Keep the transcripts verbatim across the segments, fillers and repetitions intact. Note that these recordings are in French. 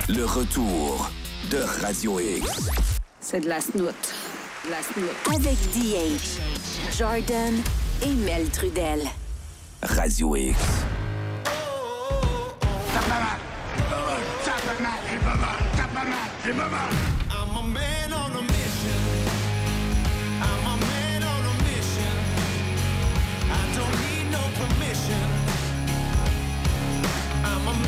Le retour de Radio X. C'est de la snoute. De la snoute. Avec D H, Jordan et Mel Trudel. Radio X. I'm a man on a mission. I'm a man on a mission. I don't need no permission. I'm a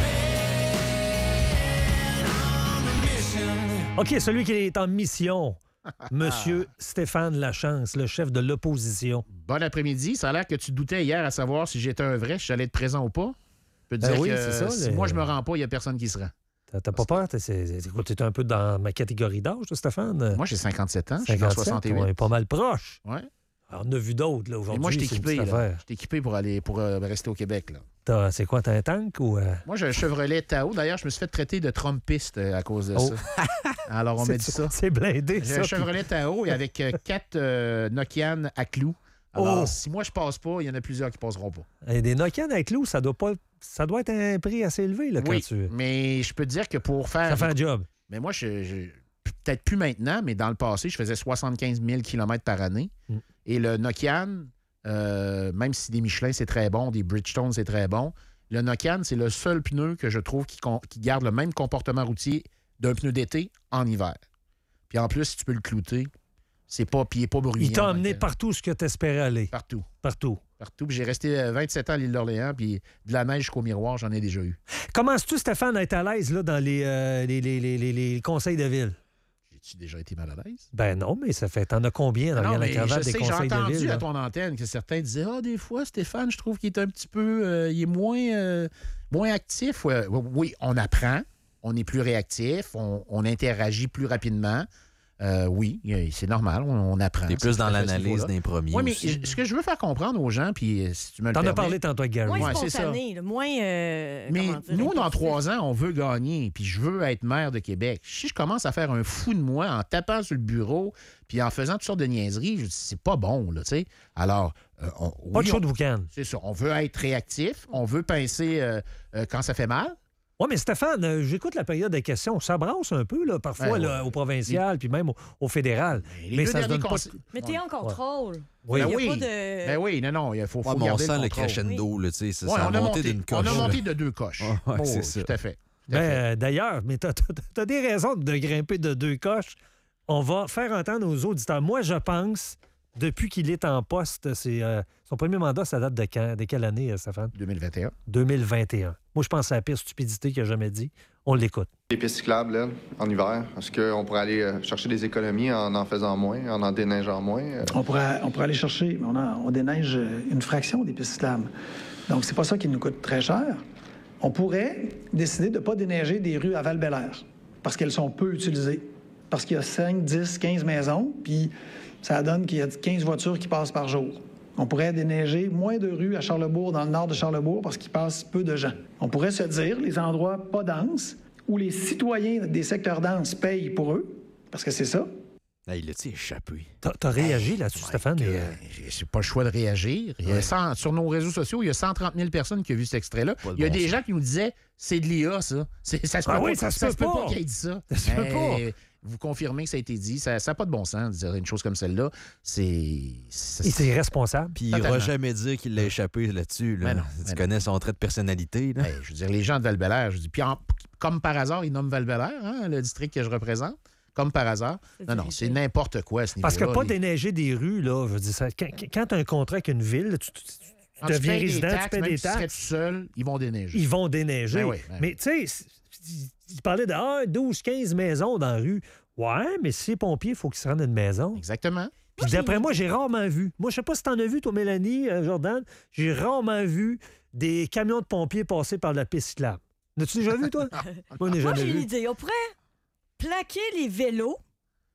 man on a mission. OK, celui qui est en mission, Monsieur Stéphane Lachance, le chef de l'opposition. Bon après-midi. Ça a l'air que tu doutais hier à savoir si j'étais un vrai, si j'allais être présent ou pas. Je peux te Ben dire oui, que c'est ça, si les- moi je me rends pas, il n'y a personne qui se rend. T'as t'as pas peur? T'es, c'est, c'est- écoute, t'es un peu dans ma catégorie d'âge, toi, Stéphane? Moi, j'ai cinquante-sept ans. Je suis en cinquante-sept, soixante-huit. on est pas mal proche. Ouais. Alors, on a vu d'autres, là, Et aujourd'hui. moi, je suis c'est une équipé. petite là. affaire. Je suis équipé pour aller pour euh, rester au Québec. Là. T'as- c'est quoi, t'as un tank ou... euh, Moi, j'ai un Chevrolet Tahoe. D'ailleurs, je me suis fait traiter de Trumpiste euh, à cause de Oh. ça. Alors, on m'a dit ça. C'est blindé, J'ai ça. un Chevrolet Tahoe et avec euh, quatre euh, Nokian à clous. Alors, Oh. si moi, je passe pas, il y en a plusieurs qui passeront pas. Et des Nokian avec clous, ça doit pas... Ça doit être un prix assez élevé, là, quand Oui, tu... mais je peux te dire que pour faire... Ça fait un job. Mais moi, je, je- peut-être plus maintenant, mais dans le passé, je faisais soixante-quinze mille kilomètres par année. Mm. Et le Nokian, euh, même si des Michelin, c'est très bon, des Bridgestone, c'est très bon, le Nokian, c'est le seul pneu que je trouve qui, con- qui garde le même comportement routier d'un pneu d'été en hiver. Puis en plus, si tu peux le clouter, c'est pas, puis il est pas bruyant. Il t'a emmené donc, euh, partout ce que t'espérais aller. Partout. Partout. Partout. Puis j'ai resté euh, vingt-sept ans à l'île d'Orléans, puis de la neige jusqu'au miroir, j'en ai déjà eu. Commences-tu, Stéphane, à être à l'aise là, dans les, euh, les, les, les, les- les conseils de ville? J'ai-tu déjà été mal à l'aise? Ben non, mais ça fait... T'en as combien dans Non, la mais cravate je des sais, j'ai conseils de entendu ville? à là? ton antenne que certains disaient « Ah, des fois, Stéphane, je trouve qu'il est un petit peu... euh, il est moins, euh, moins actif. Ouais, oui, on apprend, on est plus réactif, on, on interagit plus rapidement. Euh, oui, c'est normal, on, on apprend. T'es plus C'est dans tout à fait ce l'analyse niveau-là. d'un premier Oui, mais aussi. ce que je veux faire comprendre aux gens, puis si tu me le T'en as permets... parlé tantôt avec Gary. Moins Ouais, c'est spontané, là, moins. euh, Mais comment dire, nous, dans impulsif. trois ans, on veut gagner, puis je veux être maire de Québec. Si je commence à faire un fou de moi en tapant sur le bureau, puis en faisant toutes sortes de niaiseries, je dis, c'est pas bon, là, tu sais. Alors, euh, on, Pas oui, de chaud on- de boucan. c'est ça. On veut être réactif, on veut pincer euh, euh, quand ça fait mal. Oui, mais Stéphane, euh, j'écoute la période des questions. Ça brasse un peu, là, parfois, Ben, là, ouais. au provincial, puis même au, au fédéral. Les mais deux ça se derniers donne pas... conse- Mais t'es en contrôle. Oui. Il Ben y a oui. pas de. Ben oui, non, non, il faut, faut Ouais, mais on garder sent le, le contrôle. crescendo, là, tu sais, ça, Ouais, ça on, a a monté monté, d'une on coche. a là. monté de deux coches. Ouais, ouais, Oh, c'est ça. Tout à fait. Tout à Ben, fait. euh, d'ailleurs, mais t'as, t'as- t'as des raisons de grimper de deux coches. On va faire entendre aux auditeurs. Moi, je pense, depuis qu'il est en poste, c'est euh, son premier mandat, ça date de quand? De quelle année, euh, Stéphane? deux mille vingt et un. deux mille vingt et un. Moi, je pense à la pire stupidité qu'il a jamais dit. On l'écoute. Les pistes cyclables, là, en hiver, est-ce qu'on pourrait aller euh, chercher des économies en en faisant moins, en en déneigeant moins? euh? On pourrait, on pourrait aller chercher, mais on, a- on déneige une fraction des pistes cyclables. Donc, c'est pas ça qui nous coûte très cher. On pourrait décider de ne pas déneiger des rues à Val-Bélair parce qu'elles sont peu utilisées. Parce qu'il y a cinq, dix, quinze maisons, puis ça donne qu'il y a quinze voitures qui passent par jour. On pourrait déneiger moins de rues à Charlesbourg, dans le nord de Charlesbourg, parce qu'il passe peu de gens. On pourrait se dire, les endroits pas denses, où les citoyens des secteurs denses payent pour eux, parce que c'est ça. Hey, il a-tu échappé? T'as, t'as réagi là-dessus, Stéphane? Que, et, euh, euh, j'ai j'ai pas le choix de réagir. Il y a cent- sur nos réseaux sociaux, il y a cent trente mille personnes qui ont vu cet extrait-là. Pas de Il y a bon des sens. gens qui nous disaient c'est de l'I A, ça. C'est- ça se peut Ah pas, oui, ça se peut peut pas. pas qu'il ait dit ça. Ça se peut Mais vous confirmez que ça a été dit. Ça n'a pas de bon sens de dire une chose comme celle-là. C'est. c'est- il est irresponsable. Puis il n'ira Totalement. jamais dire qu'il l'a échappé là-dessus. Là. Ben non, tu ben connais son trait de personnalité. Là. Hey, je veux dire, les gens de Val-Bélair, je dis. Puis en- comme par hasard, ils nomment Val-Bélair, hein, le district que je représente. Comme par hasard. C'est Non, non, dirigé. c'est n'importe quoi à ce niveau-là. Parce que pas Les- déneiger des rues, là, je veux dire, ça, quand, quand tu as un contrat avec une ville, tu, tu- tu Quand tu deviens payes des résident, taxes, tu payes même des si tu serais taxes. tout seul, ils vont déneiger. Ils vont déneiger. Ben oui, ben mais tu sais, c- c- il parlait de ah, douze quinze maisons dans la rue. Ouais, mais si c'est pompier, il faut qu'ils se rendent à une maison. Exactement. Puis d'après moi, j'ai rarement vu. Moi, je sais pas si t'en as vu, toi, Mélanie, euh, Jordan, j'ai rarement vu des camions de pompiers passer par la piste cyclable. L'as-tu déjà vu, toi? Moi, je n'ai Moi, jamais j'ai une vu. idée. On pourrait plaquer les vélos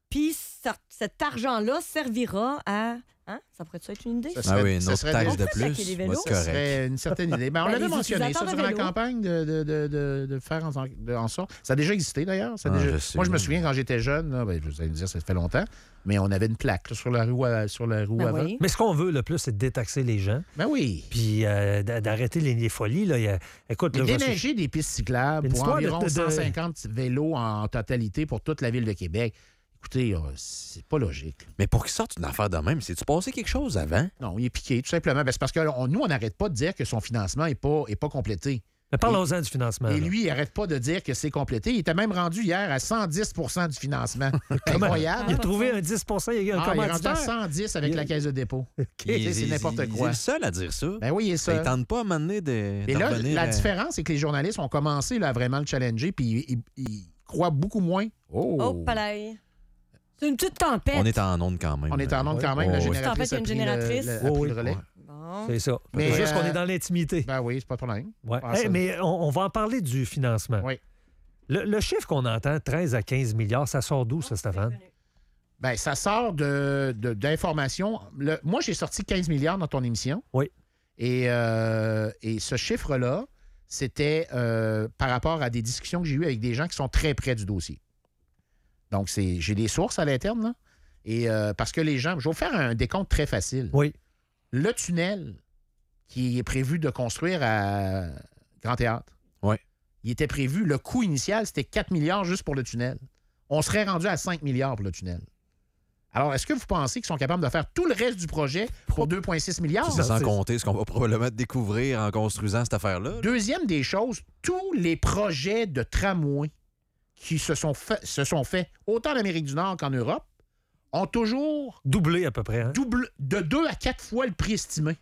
Puis ça- cet argent-là servira à... Hein? Ça pourrait être une idée? Ça Ah serait- oui, une ça autre serait taxe des- de On peut saquer plus. les va vélos. être Ça correct. serait une certaine idée. Ben, on Ben, l'avait les mentionné, ça, utilisateurs durant de la vélo. campagne, de, de, de, de, de faire en, de- en sorte. Ça a déjà existé, d'ailleurs. Ça a Ah, déjà- je sais. Moi, je me souviens, quand j'étais jeune, là, ben, vous allez me dire, ça fait longtemps, mais on avait une plaque là, sur la roue, à- sur la roue Ben avant. oui. Mais ce qu'on veut le plus, c'est de détaxer les gens, Ben oui. puis euh, d'a- d'arrêter les, les folies. Là. Il y a- Écoute, Mais là, je vais- déneiger des pistes cyclables Une pour histoire de- environ de- de- cent cinquante vélos en totalité pour toute la ville de Québec, écoutez, euh, c'est pas logique. Mais pour qu'il sorte une affaire de même, c'est-tu passé quelque chose avant? Non, il est piqué, tout simplement. Ben, c'est parce que on- nous, on n'arrête pas de dire que son financement n'est pas, est pas complété. Mais parlons-en du financement. Et là. lui, il n'arrête pas de dire que c'est complété. Il était même rendu hier à cent dix du financement. Incroyable. Il a trouvé un dix il y a un Ah, il est rendu à commanditaire. cent dix avec Il- la caisse de dépôt. Il- c'est il- n'importe il- quoi. Il est le seul à dire ça. Ben oui, il est Ça ça. ne tente pas à m'amener de. Et là, d'en revenir la à- différence, c'est que les journalistes ont commencé là, à vraiment le challenger, puis ils, ils- ils croient beaucoup moins. Oh! Oh, palais. C'est une petite tempête. On est en onde quand même. On est en onde quand même. Oh, La oui. génératrice En fait, il y a a une pris, génératrice. le, le- a Oh, pris oui. le relais. Ouais. Bon. C'est ça. Mais, C'est juste euh, qu'on est dans l'intimité. Ben oui, c'est pas de problème. Ouais. Ah, Hey, ça- mais on, on va en parler du financement. Oui. Le, le chiffre qu'on entend, treize à quinze milliards, ça sort d'où, ça, Stéphane? Ben, ça sort de, de- d'informations. Le- moi, j'ai sorti quinze milliards dans ton émission. Oui. Et, euh, et ce chiffre-là, c'était euh, par rapport à des discussions que j'ai eues avec des gens qui sont très près du dossier. Donc, c'est, j'ai des sources à l'interne, là. Et euh, parce que les gens. Je vais vous faire un décompte très facile. Oui. Le tunnel qui est prévu de construire à Grand Théâtre. Ouais. Il était prévu, le coût initial, c'était quatre milliards juste pour le tunnel. On serait rendu à cinq milliards pour le tunnel. Alors, est-ce que vous pensez qu'ils sont capables de faire tout le reste du projet pour deux virgule six milliards? C'est sans c'est- compter ce qu'on va probablement découvrir en construisant cette affaire-là. Deuxième des choses, tous les projets de tramway qui se sont, fait, se sont faits autant en Amérique du Nord qu'en Europe ont toujours Doublé à peu près. Hein? double, de deux à quatre fois le prix estimé.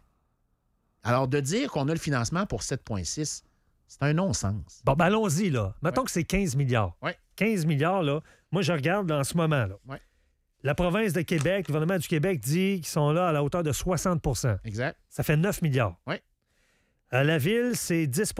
Alors, de dire qu'on a le financement pour sept virgule six, c'est un non-sens. Bon, ben allons-y, là. Mettons que c'est quinze milliards. Ouais. quinze milliards, là. Moi, je regarde en ce moment, là. Ouais. La province de Québec, le gouvernement du Québec dit qu'ils sont là à la hauteur de soixante. Exact. Ça fait neuf milliards. Ouais. À la ville, c'est dix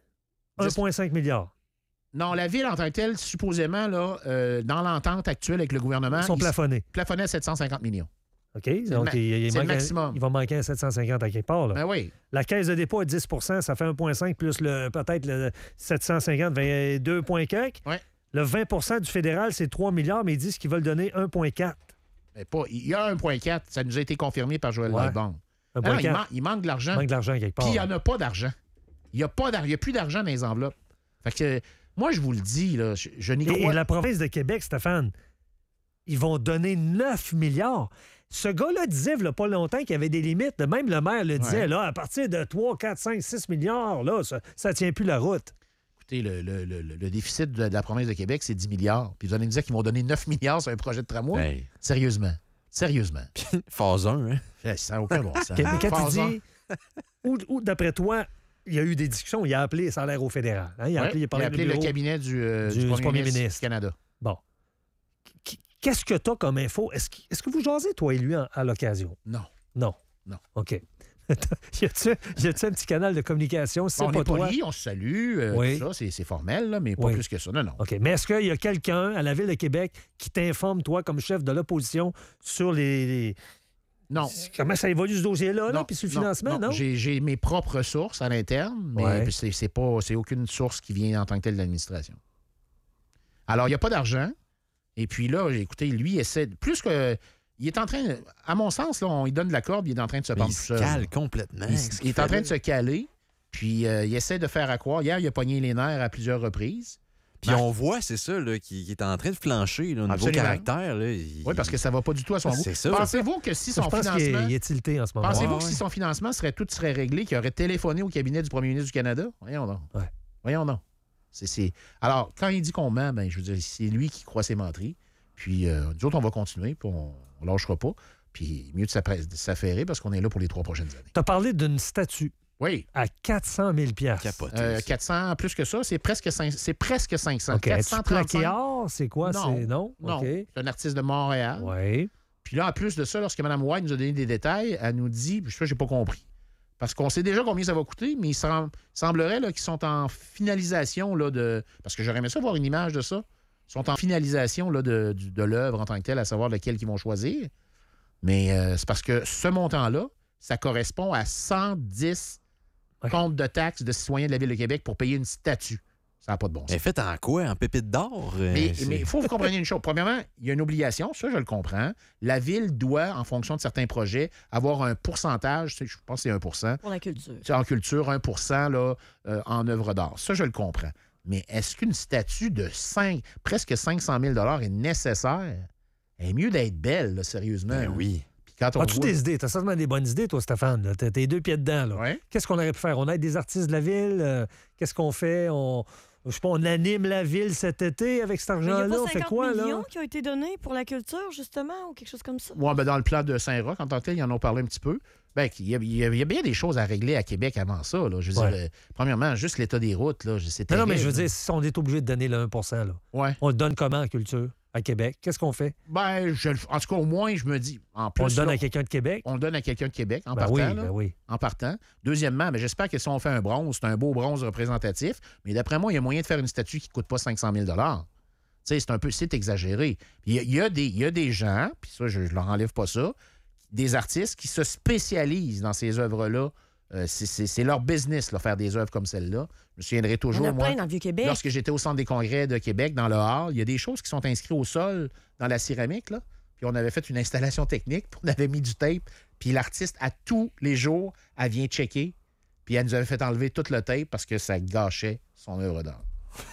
un virgule cinq milliards. Non, la ville en tant que telle, supposément, là, euh, dans l'entente actuelle avec le gouvernement, Ils sont plafonnés. plafonnaient à sept cent cinquante millions. OK? le Donc, ma- il, il c'est le manque un- maximum. il va manquer un sept cent cinquante à quelque part. Là. Ben oui. La caisse de dépôt à dix ça fait un virgule cinq plus le, peut-être le sept cent cinquante, deux points quelques. Ouais. Le vingt du fédéral, c'est trois milliards, mais ils disent qu'ils veulent donner un virgule quatre. Mais pas, il y a un virgule quatre. Ça nous a été confirmé par Joël Ouais. Lightbound. un Ah non, virgule il, quatre. man- il manque de l'argent. Il manque de l'argent quelque part. Puis il n'y là. en a pas d'argent. Il n'y a, pas d'ar- il y a plus d'argent dans les enveloppes. Fait que, moi, je vous le dis, là, je, je n'y Et, crois et la province de Québec, Stéphane, ils vont donner neuf milliards. Ce gars-là disait, il n'y a pas longtemps, qu'il y avait des limites. Même le maire le disait, Ouais. là, à partir de trois, quatre, cinq, six milliards, là, ça ne tient plus la route. Écoutez, le, le- le- le déficit de, de la province de Québec, c'est dix milliards. Puis vous allez me dire qu'ils vont donner neuf milliards sur un projet de tramway? Hey. Sérieusement. Sérieusement. Phase un, hein? Eh, Ça n'a aucun bon sens. OK, mais quand Phase tu un. dis, où, où, d'après toi, il y a eu des discussions, il a appelé ça a l'air au fédéral. hein, Il a Ouais, appelé, il a il parlé a appelé du le bureau. cabinet du, euh, du- du du premier, premier ministre, ministre. du Canada. Bon. Qu- Qu'est-ce que tu as comme info? Est-ce que, est-ce que vous jasez, toi et lui, en- à l'occasion? Non. Non. Non. OK. y a-tu y a-tu un petit canal de communication? Si Bon, c'est on pas est toi. poli, on se salue, euh, Oui. tout ça, c'est, c'est formel, là, mais pas Oui. plus que ça. Non, non. OK. Mais est-ce qu'il y a quelqu'un à la Ville de Québec qui t'informe, toi, comme chef de l'opposition, sur les. les- Non. Comment ça évolue ce dossier-là, là, Non, puis sur le non, financement, non? J'ai, j'ai mes propres sources à l'interne, mais Ouais. puis c'est, c'est pas, c'est aucune source qui vient en tant que telle de l'administration. Alors, il n'y a pas d'argent. Et puis là, écoutez, lui essaie. de- Plus que. Il est en train. À mon sens, là, on lui donne de la corde, il est en train de se Mais pendre il tout se seul. cale complètement. Il, Ce il qu'il est en fait train là. de se caler. Puis euh, il essaie de faire à croire. Hier, il a pogné les nerfs à plusieurs reprises. Puis Ben, on voit, c'est ça, là, qu'il qu'il est en train de flancher là, au niveau Absolument. caractère. Là, il- Oui, parce que ça ne va pas du tout à son goût. C'est ça. Pensez-vous que si Je son pense qu'il est, financement. il est tilté en ce moment. Pensez-vous Ouais, que ouais. si son financement serait tout serait réglé, qu'il aurait téléphoné au cabinet du premier ministre du Canada? Voyons donc. Ouais. Voyons donc. C'est, c'est... Alors, quand il dit qu'on ment, ben, je veux dire, c'est lui qui croit ses menteries. Puis euh, nous autres, on va continuer, puis on ne lâchera pas. Puis mieux de s'appra- de s'affairer parce qu'on est là pour les trois prochaines années. Tu as parlé d'une statue Oui. à quatre cent mille piastres. Capoté, Euh, ça. quatre cents, plus que ça, c'est presque, cinq- c'est presque cinq cents. OK. Est-tu quatre cent trente-cinq. plaqué or? C'est quoi? Non. C'est... Non? Non, OK. c'est un artiste de Montréal. Oui. Puis là, en plus de ça, lorsque Mme White nous a donné des détails, elle nous dit, puis ça, j'ai pas compris. Parce qu'on sait déjà combien ça va coûter, mais il sem- semblerait là, qu'ils sont en finalisation là, de. Parce que j'aurais aimé ça voir une image de ça sont en finalisation là, de, de, de l'œuvre en tant que telle, à savoir lequel ils vont choisir. Mais euh, c'est parce que ce montant-là, ça correspond à cent dix ouais. comptes de taxes de citoyens de la Ville de Québec pour payer une statue. Ça n'a pas de bon sens. Elle est faite en quoi? En pépite d'or? Mais il faut que vous compreniez une chose. Premièrement, il y a une obligation, ça, je le comprends. La Ville doit, en fonction de certains projets, avoir un pourcentage, je pense que c'est un pour cent. Pour la culture. En culture, un pour cent là, euh, en œuvre d'art. Ça, je le comprends. Mais est-ce qu'une statue de cinq, presque cinq cent mille dollars est nécessaire? Elle est mieux d'être belle, là, sérieusement. Ben oui. As-tu voit... des idées? Tu as certainement des bonnes idées, toi, Stéphane. Tu as tes deux pieds dedans. Là. Ouais. Qu'est-ce qu'on aurait pu faire? On aide des artistes de la Ville? Euh, qu'est-ce qu'on fait? On... Je sais pas, on anime la Ville cet été avec cet argent-là? Il n'y a on pas fait quoi, cinquante millions là? qui ont été donnés pour la culture, justement, ou quelque chose comme ça? Oui, ben dans le plan de Saint-Roch, en tant que tel, ils en ont parlé un petit peu. Bien, il y, a, il y a bien des choses à régler à Québec avant ça. Là. Je veux ouais. dire, euh, premièrement, juste l'état des routes, là, c'est terrible. Non, non, mais je veux dire, si on est obligé de donner le un pour cent, là, ouais. on le donne comment en culture? À Québec. Qu'est-ce qu'on fait? Ben, je, en tout cas, au moins, je me dis. En plus, on le donne là, à quelqu'un de Québec? On le donne à quelqu'un de Québec, en ben partant. Oui, là, ben oui. En partant. Deuxièmement, ben, j'espère que si on fait un bronze, c'est un beau bronze représentatif. Mais d'après moi, il y a moyen de faire une statue qui ne coûte pas cinq cent mille dollars. Tu sais, c'est un peu, c'est exagéré. Il y, y, y a des gens, puis ça, je ne leur enlève pas ça, des artistes qui se spécialisent dans ces œuvres-là. Euh, c'est, c'est, c'est leur business, là, faire des œuvres comme celle-là. Je me souviendrai toujours, Il y en a moi, plein dans le Vieux-Québec. Lorsque j'étais au Centre des congrès de Québec, dans le hall, il y a des choses qui sont inscrites au sol, dans la céramique, là. Puis on avait fait une installation technique, puis on avait mis du tape, puis l'artiste, à tous les jours, elle vient checker, puis elle nous avait fait enlever tout le tape parce que ça gâchait son œuvre d'art.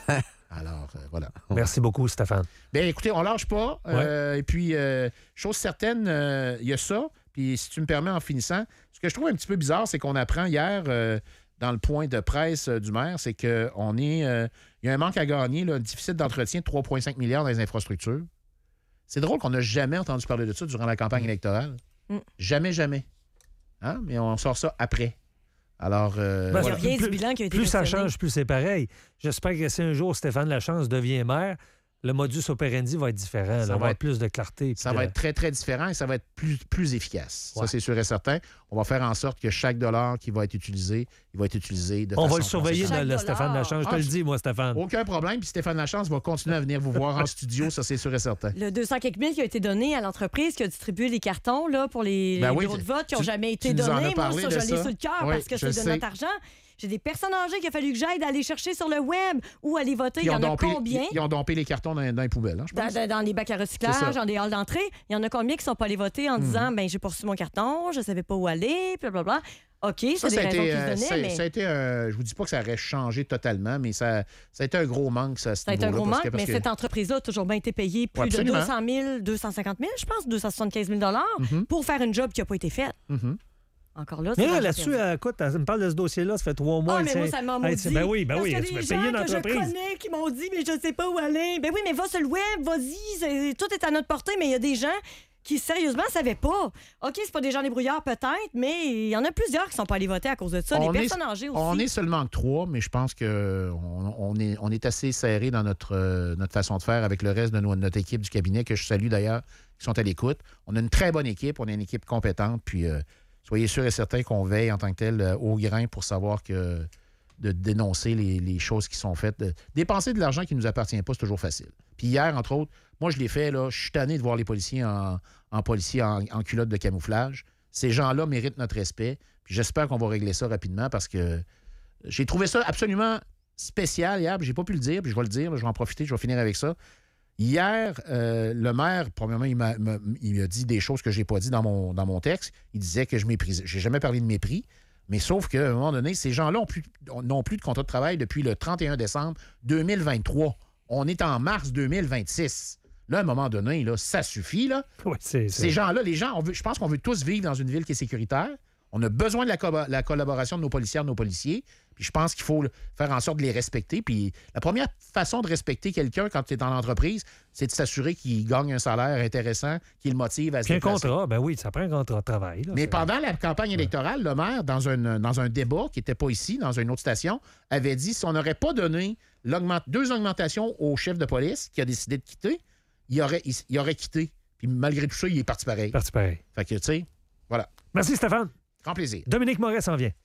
Alors, euh, voilà. Merci beaucoup, Stéphane. Bien, écoutez, on lâche pas. Ouais. Euh, et puis, euh, chose certaine, il euh, y a ça. Puis, si tu me permets, en finissant, ce que je trouve un petit peu bizarre, c'est qu'on apprend hier, euh, dans le point de presse euh, du maire, c'est qu'on est. Il euh, y a un manque à gagner, là, un déficit d'entretien de trois virgule cinq milliards dans les infrastructures. C'est drôle qu'on n'a jamais entendu parler de ça durant la campagne électorale. Mm. Jamais, jamais. Hein? Mais on sort ça après. Alors, euh, ben, il n'y a voilà. rien plus, du bilan qui a été Plus ça questionné. change, plus c'est pareil. J'espère que si un jour Stéphane Lachance devient maire, le modus operandi va être différent. Ça là, va va être être plus de clarté. Ça de... va être très, très différent et ça va être plus, plus efficace. Ouais. Ça, c'est sûr et certain. On va faire en sorte que chaque dollar qui va être utilisé, il va être utilisé de On façon va le surveiller, conséquente. le, le Stéphane Lachance. Je te Ah, le dis, moi, Stéphane. Aucun problème. Puis Stéphane Lachance va continuer à venir vous voir en studio. Ça, c'est sûr et certain. Le deux cents quelques mille qui a été donné à l'entreprise qui a distribué les cartons là, pour les, Ben les oui, bureaux de vote qui n'ont tu- jamais tu été nous en as donnés. Moi, parlé ça, de je l'ai ça. sur le cœur Oui, parce que je c'est de sais. notre argent. J'ai des personnes âgées qu'il a fallu que j'aide à aller chercher sur le web ou aller voter. Puis Il y ils en ont a dompé- combien? Ils ont dompé les cartons dans, dans les poubelles, hein, je Dans, pense. dans- dans les bacs à C'est recyclage, ça. dans des halls d'entrée, il y en a combien qui ne sont pas allés voter en Mhm. disant ben j'ai pas reçu mon carton, je savais pas où aller, blablabla. OK, c'est Ça, des ça a raisons été, qui se euh, donnaient, ça, mais ça a été un- je vous dis pas que ça aurait changé totalement, mais ça, ça a été un gros manque, ça, à ce ça a été un niveau-là, gros parce manque, que- parce mais que- cette entreprise-là a toujours bien été payée plus Ouais, de absolument. deux cent mille, deux cent cinquante mille, je pense, deux cent soixante-quinze mille Mhm. pour faire une job qui n'a pas été faite. Mhm. Encore là, c'est Mais là, l'argent là-dessus, perdu. euh, écoute, elle me parle de ce dossier-là, ça fait trois mois. Ah, mais elle moi, sait- ça m'a elle maudit. sait- Ben oui, ben Parce oui, qu'il y a tu des vas gens payer une que je entreprise. connais qui m'ont dit, mais je sais pas où aller. Ben oui, mais va sur le web, vas-y, c'est- tout est à notre portée, mais il y a des gens qui, sérieusement, ne savaient pas. OK, c'est pas des gens débrouillards, peut-être, mais il y en a plusieurs qui sont pas allés voter à cause de ça. On des est- personnes âgées aussi. On est seulement que trois, mais je pense qu'on on est, on est assez serré dans notre, euh, notre façon de faire avec le reste de no- notre équipe du cabinet, que je salue d'ailleurs, qui sont à l'écoute. On a une très bonne équipe, on a une équipe compétente, puis euh, soyez sûrs et certains qu'on veille en tant que tel euh, au grain pour savoir que de dénoncer les, les choses qui sont faites. De- dépenser de l'argent qui ne nous appartient pas, c'est toujours facile. Puis hier, entre autres, moi, je l'ai fait, là, je suis tanné de voir les policiers en, en policiers en, en culotte de camouflage. Ces gens-là méritent notre respect. Puis j'espère qu'on va régler ça rapidement parce que j'ai trouvé ça absolument spécial hier. Puis j'ai pas pu le dire, puis je vais le dire, là, je vais en profiter, je vais finir avec ça. Hier, euh, le maire, premièrement, il m'a, m'a- il m'a dit des choses que j'ai pas dit dans mon, dans mon texte. Il disait que je méprisais. J'ai jamais parlé de mépris. Mais sauf qu'à un moment donné, ces gens-là ont plus- n'ont plus de contrat de travail depuis le trente et un décembre deux mille vingt-trois. On est en mars deux mille vingt-six. Là, à un moment donné, là, ça suffit. Là. Ouais, c'est- c'est- Ces gens-là, les gens, on veut- je pense qu'on veut tous vivre dans une ville qui est sécuritaire. On a besoin de la, co- la collaboration de nos policières, de nos policiers. Puis je pense qu'il faut faire en sorte de les respecter. Puis la première façon de respecter quelqu'un quand tu es dans l'entreprise, c'est de s'assurer qu'il gagne un salaire intéressant, qu'il le motive à se Puis un déplacer. contrat, ben oui, ça prend un contrat de travail. là, Mais c'est- pendant la campagne électorale, le maire, dans un, dans un débat qui n'était pas ici, dans une autre station, avait dit si on n'aurait pas donné l'augment- deux augmentations au chef de police qui a décidé de quitter, il aurait, il, il aurait quitté. Puis malgré tout ça, il est parti pareil. Parti pareil. Fait que, tu sais, voilà. Merci, Stéphane. Grand plaisir. Dominique Moret s'en vient.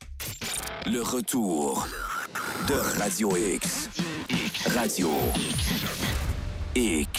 Le retour de Radio X. Radio X.